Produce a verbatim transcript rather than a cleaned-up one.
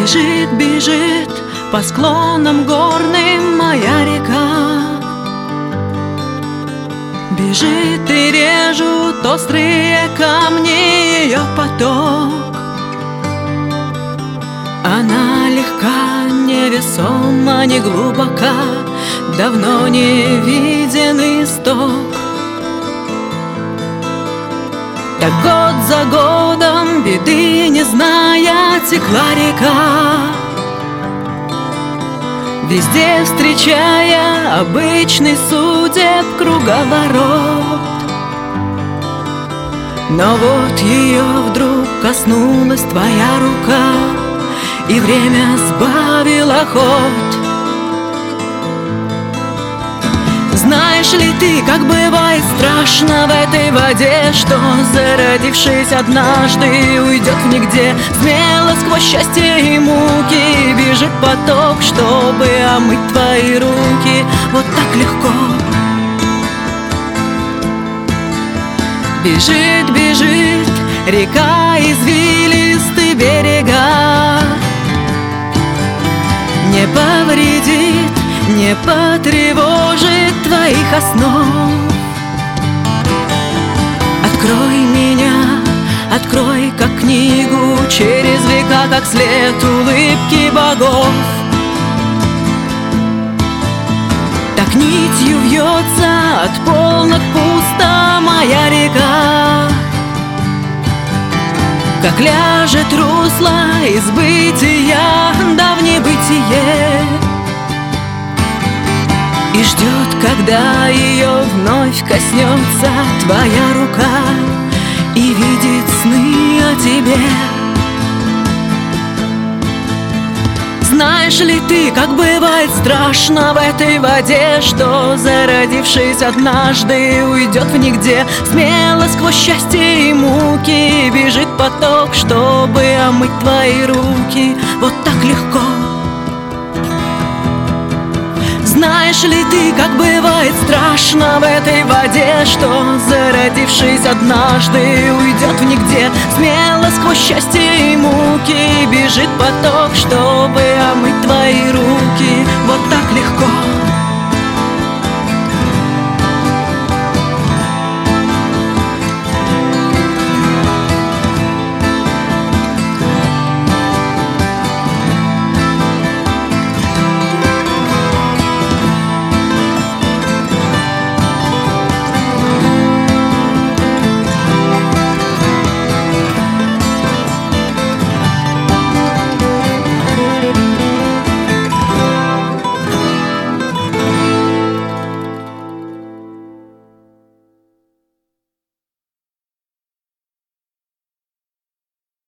Бежит, бежит по склонам горным моя река. Бежит и режут острые камни ее поток. Она легка, невесома, не глубока, давно не виден исток. Так год за годом, беды не зная, текла река, везде встречая обычный судеб круговорот. Но вот ее вдруг коснулась твоя рука, и время сбавило ход. Знаешь ли ты, как бывает страшно в этой воде, что, зародившись однажды, уйдет в нигде? Смело сквозь счастье и муки бежит поток, чтобы омыть твои руки. Вот так легко. Бежит, бежит река, извилистые берега, не повредит, не потревожит твоих основ. Открой меня, открой как книгу, через века, как след улыбки богов. Так нитью вьется от полнок пусто моя река. Как ляжет русло из бытия да в небытие, и ждет, когда ее вновь коснется твоя рука и видит сны о тебе. Знаешь ли ты, как бывает страшно в этой воде, что, зародившись однажды, уйдет в нигде? Смело сквозь счастье и муки бежит поток, чтобы омыть твои руки. Вот так легко. Знаешь ли ты, как бывает страшно в этой воде, что, зародившись однажды, уйдет в нигде? Смело сквозь счастье и муки бежит поток, чтобы омыть твои руки. Вот так легко.